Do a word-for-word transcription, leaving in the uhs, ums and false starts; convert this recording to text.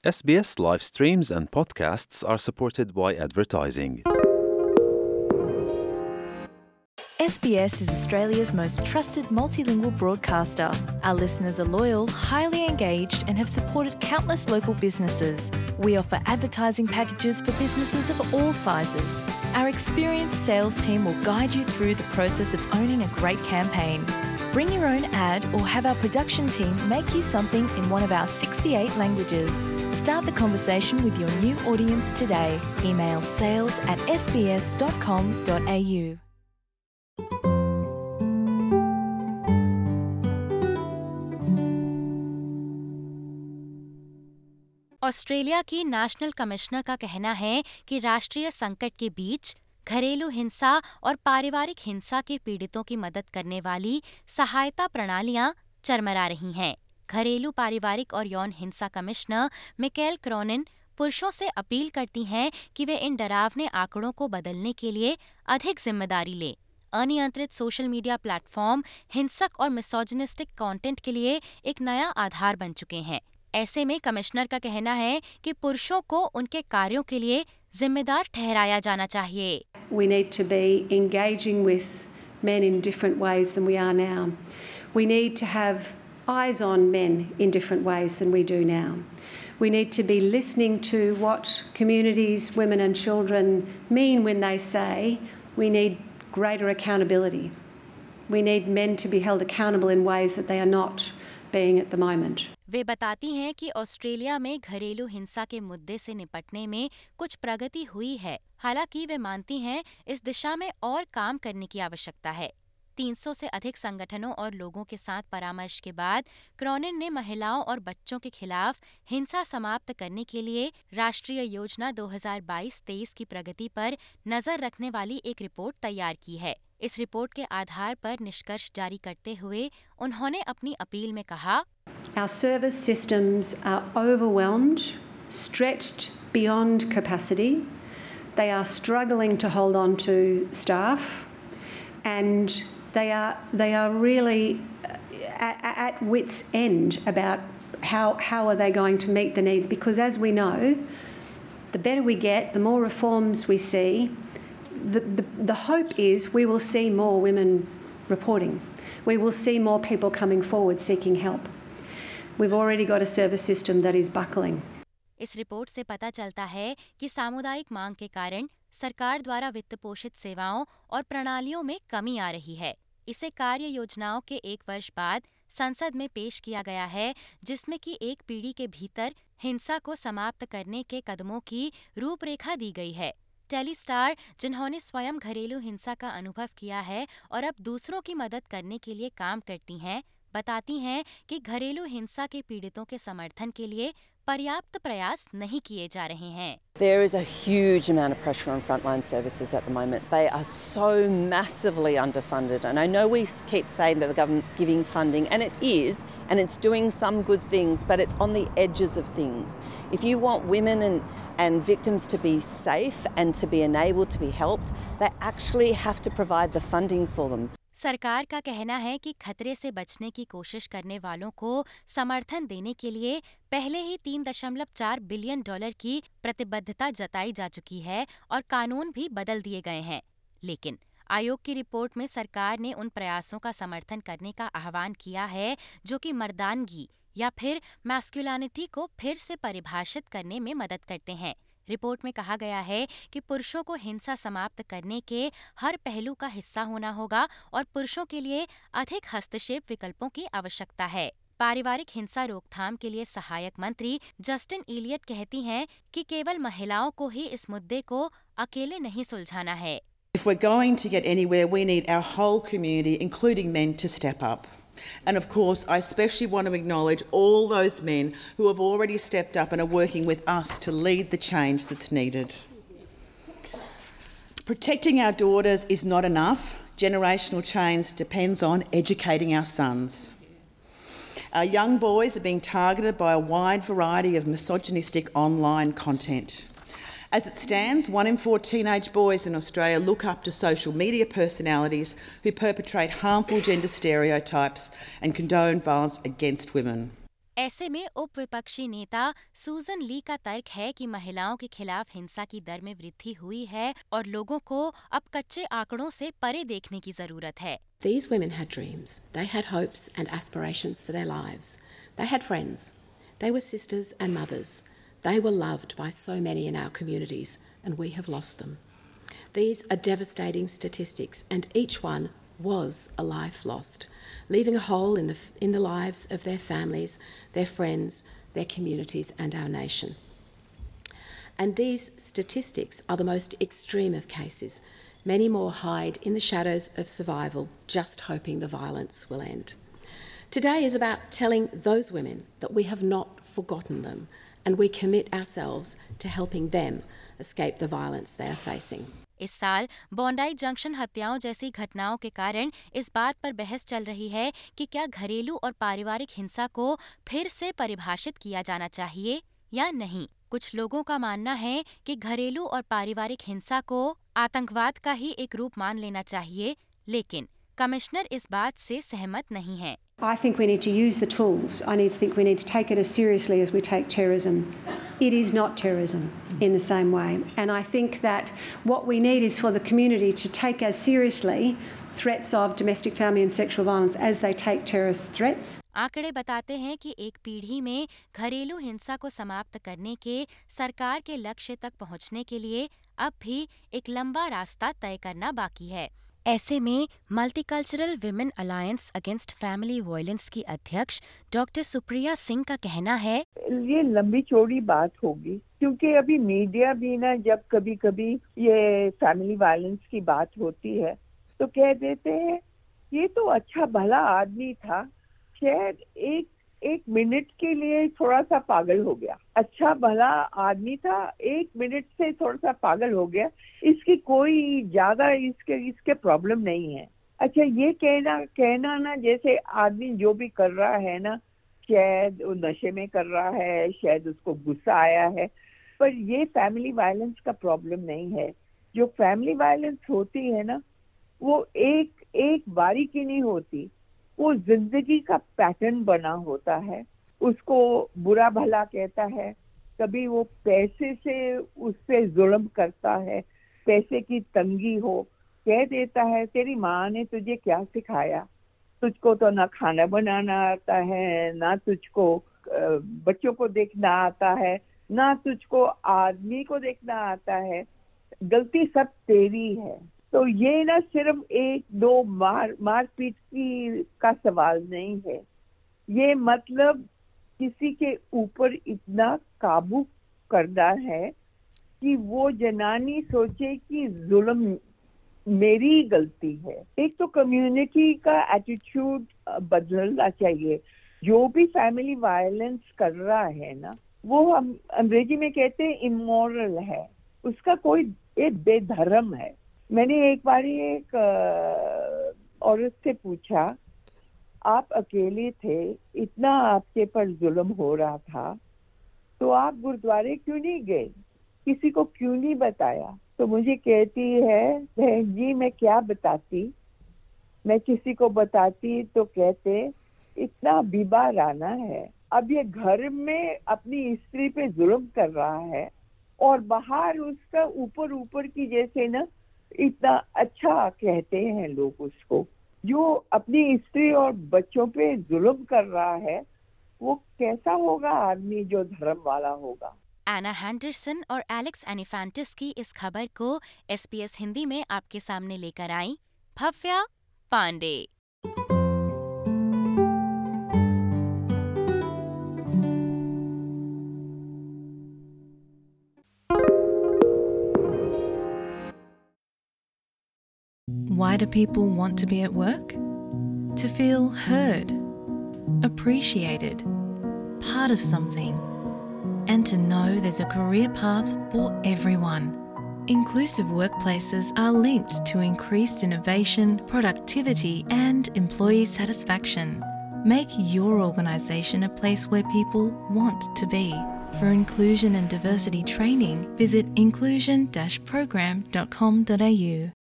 S B S live streams and podcasts are supported by advertising. S B S is Australia's most trusted multilingual broadcaster. Our listeners are loyal, highly engaged, and have supported countless local businesses. We offer advertising packages for businesses of all sizes. Our experienced sales team will guide you through the process of owning a great campaign. Bring your own ad or have our production team make you something in one of our sixty-eight languages. Start the conversation with your new audience today. Email sales at s b s dot com dot a u. Australia की national commissioner का कहना है कि राष्ट्रीय संकट के बीच घरेलू हिंसा और पारिवारिक हिंसा के पीड़ितों की मदद करने वाली सहायता प्रणालियां चरमरा रही हैं। घरेलू पारिवारिक और यौन हिंसा कमिश्नर मिकेल क्रॉनिन पुरुषों से अपील करती हैं कि वे इन डरावने आंकड़ों को बदलने के लिए अधिक जिम्मेदारी लें। अनियंत्रित सोशल मीडिया प्लेटफॉर्म हिंसक और मिसोजिनिस्टिक कंटेंट के लिए एक नया आधार बन चुके हैं। ऐसे में कमिश्नर का कहना है कि पुरुषों को उनके कार्यों के लिए जिम्मेदार ठहराया जाना चाहिए। We need to be engaging with men in different ways than we are now. We need to have eyes on men in different ways than we do now. We need to be listening to what communities, women and children mean when they say we need greater accountability. We need men to be held accountable in ways that they are not being at the moment. वे बताती हैं कि Australia में घरेलू हिंसा के मुद्दे से निपटने में कुछ प्रगति हुई है। हालांकि वे मानती हैं इस दिशा में और काम करने की आवश्यकता है। तीन सौ से अधिक संगठनों और लोगों के साथ परामर्श के बाद क्रॉनिन ने महिलाओं और बच्चों के खिलाफ हिंसा समाप्त करने के लिए राष्ट्रीय योजना दो हज़ार बाईस तेईस की प्रगति पर नजर रखने वाली एक रिपोर्ट तैयार की है। इस रिपोर्ट के आधार पर निष्कर्ष जारी करते हुए उन्होंने अपनी अपील में कहा, Our service systems are overwhelmed, stretched beyond capacity. They are struggling to hold on to staff, and they are they are really at, at wit's end about how how are they going to meet the needs. Because as we know, the better we get, the more reforms we see. The, the, the hope is we will see more women reporting. We will see more people coming forward seeking help. We've already got a service system that is buckling. इस report से पता चलता है कि सामुदायिक मांग के कारण सरकार द्वारा वित्त पोषित सेवाओं और प्रणालियों में कमी आ रही है। इसे कार्य योजनाओं के एक वर्ष बाद संसद में पेश किया गया है, जिसमें कि एक पीढ़ी के भीतर हिंसा को समाप्त करने के कदमों की रूपरेखा दी गई है। टेलीस्टार, जिन्होंने स्वयं घरेलू हिंसा का अनुभव किया है और अब दूसरों की मदद करने के लिए काम करती हैं, बताती हैं कि घरेलू हिंसा के पीड़ितों के समर्थन के लिए पर्याप्त प्रयास नहीं किए जा रहे हैं। There is a huge amount of pressure on frontline services at the moment. They are so massively underfunded, and I know we keep saying that the government's giving funding, and it is, and it's doing some good things, but it's on the edges of things. If you want women and and victims to be safe and to be enabled to be helped, they actually have to provide the funding for them. सरकार का कहना है कि खतरे से बचने की कोशिश करने वालों को समर्थन देने के लिए पहले ही तीन दशमलव चार बिलियन डॉलर की प्रतिबद्धता जताई जा चुकी है और कानून भी बदल दिए गए हैं। लेकिन आयोग की रिपोर्ट में सरकार ने उन प्रयासों का समर्थन करने का आह्वान किया है जो कि मर्दानगी या फिर मैस्कुलिनिटी को फिर से परिभाषित करने में मदद करते हैं। रिपोर्ट में कहा गया है कि पुरुषों को हिंसा समाप्त करने के हर पहलू का हिस्सा होना होगा और पुरुषों के लिए अधिक हस्तक्षेप विकल्पों की आवश्यकता है। पारिवारिक हिंसा रोकथाम के लिए सहायक मंत्री जस्टिन इलियट कहती हैं कि केवल महिलाओं को ही इस मुद्दे को अकेले नहीं सुलझाना है। If we're going to get anywhere, we need our whole community, including men, to step up. And of course, I especially want to acknowledge all those men who have already stepped up and are working with us to lead the change that's needed. Protecting our daughters is not enough. Generational change depends on educating our sons. Our young boys are being targeted by a wide variety of misogynistic online content. As it stands, one in four teenage boys in Australia look up to social media personalities who perpetrate harmful gender stereotypes and condone violence against women. ऐसे में उप विपक्षी नेता सूजन ली का तर्क है कि महिलाओं के खिलाफ हिंसा की दर में वृद्धि हुई है और लोगों को अब कच्चे आंकड़ों से परे देखने की जरूरत है। These women had dreams. They had hopes and aspirations for their lives. They had friends. They were sisters and mothers. They were loved by so many in our communities, and we have lost them. These are devastating statistics, and each one was a life lost, leaving a hole in the in the lives of their families, their friends, their communities, and our nation. And these statistics are the most extreme of cases. Many more hide in the shadows of survival, just hoping the violence will end. Today is about telling those women that we have not forgotten them, and we commit ourselves to helping them escape the violence they are facing. इस साल बॉन्डाई junction हत्याओं जैसी घटनाओं के कारण इस बात पर बहस चल रही है कि क्या घरेलू और पारिवारिक हिंसा को फिर से परिभाषित किया जाना चाहिए या नहीं। कुछ लोगों का मानना है कि घरेलू और पारिवारिक हिंसा को आतंकवाद का ही एक रूप मान लेना चाहिए, लेकिन कमिश्नर इस बात से सहमत नहीं है। I think we need to use the tools. I need to think we need to take it as seriously as we take terrorism. It is not terrorism in the same way. And I think that what we need is for the community to take as seriously threats of domestic, family and sexual violence as they take terrorist threats. आंकड़े बताते हैं कि एक पीढ़ी में घरेलू हिंसा को समाप्त करने के सरकार के लक्ष्य तक पहुंचने के लिए अब भी एक लंबा रास्ता तय करना बाकी है। ऐसे में multicultural women alliance against family violence की अध्यक्ष डॉक्टर सुप्रिया सिंह का कहना है, ये लंबी चौड़ी बात होगी, क्योंकि अभी मीडिया भी ना जब कभी कभी ये फैमिली वायलेंस की बात होती है तो कह देते हैं ये तो अच्छा भला आदमी था, शायद एक एक मिनट के लिए थोड़ा सा पागल हो गया। अच्छा भला आदमी था, एक मिनट से थोड़ा सा पागल हो गया, इसकी कोई ज्यादा इसके इसके प्रॉब्लम नहीं है। अच्छा ये कहना कहना ना जैसे आदमी जो भी कर रहा है ना, शायद वो नशे में कर रहा है, शायद उसको गुस्सा आया है, पर ये फैमिली वायलेंस का प्रॉब्लम नहीं है। जो फैमिली वायलेंस होती है ना वो एक एक बारी की नहीं होती, वो जिंदगी का पैटर्न बना होता है। उसको बुरा भला कहता है, कभी वो पैसे से उससे जुल्म करता है, पैसे की तंगी हो, कह देता है तेरी माँ ने तुझे क्या सिखाया, तुझको तो ना खाना बनाना आता है, ना तुझको बच्चों को देखना आता है, ना तुझको आदमी को देखना आता है, गलती सब तेरी है। तो ये ना सिर्फ एक दो मार मारपीट की का सवाल नहीं है, ये मतलब किसी के ऊपर इतना काबू करना है कि वो जनानी सोचे कि जुल्म मेरी गलती है। एक तो कम्युनिटी का एटीट्यूड बदलना चाहिए। जो भी फैमिली वायलेंस कर रहा है ना, वो हम अंग्रेजी में कहते हैं इमोरल है, उसका कोई एक बेधर्म है। मैंने एक बार एक औरत से पूछा, आप अकेले थे, इतना आपके पर जुल्म हो रहा था, तो आप गुरुद्वारे क्यों नहीं गए, किसी को क्यों नहीं बताया? तो मुझे कहती है, बहन जी मैं क्या बताती, मैं किसी को बताती तो कहते इतना बीमार आना है। अब ये घर में अपनी स्त्री पे जुल्म कर रहा है और बाहर उसका ऊपर ऊपर की जैसे ना इतना अच्छा कहते हैं लोग उसको। जो अपनी स्त्री और बच्चों पे जुल्म कर रहा है वो कैसा होगा आदमी जो धर्म वाला होगा। एना हैंडरसन और एलेक्स एनिफेंटिस की इस खबर को एसपीएस हिंदी में आपके सामने लेकर आई Bhavya Pandey. Why do people want to be at work? To feel heard, appreciated, part of something, and to know there's a career path for everyone. Inclusive workplaces are linked to increased innovation, productivity, and employee satisfaction. Make your organisation a place where people want to be. For inclusion and diversity training, visit inclusion dash program dot com dot a u.